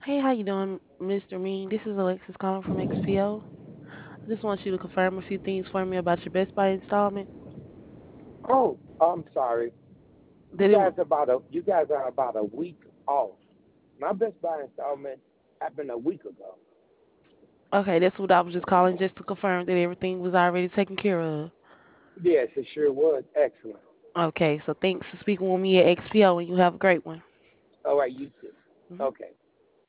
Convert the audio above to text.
Hey, how you doing, Mr. Mean? This is Alexis calling from XPO. I just want you to confirm a few things for me about your Best Buy installment. Oh, I'm sorry. You Did it? guys you guys are about a week off. My Best Buy installment happened a week ago. Okay, that's what I was just calling just to confirm that everything was already taken care of. Yes, it sure was. Excellent. Okay, so thanks for speaking with me at XPO, and you have a great one. All right, you too. Mhm. Okay.